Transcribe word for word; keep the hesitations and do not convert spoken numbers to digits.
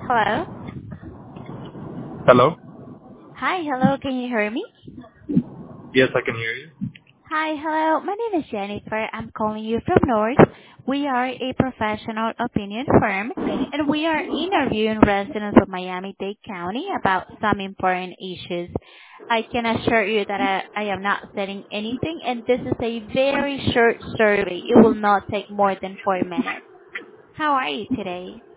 Hello? Hello? Hi, hello, can you hear me? Yes, I can hear you. Hi, hello, my name is Jennifer. I'm calling you from North. We are a professional opinion firm, and we are interviewing residents of Miami-Dade County about some important issues. I can assure you that I, I am not setting anything, and this is a very short survey. It will not take more than four minutes. How are you today?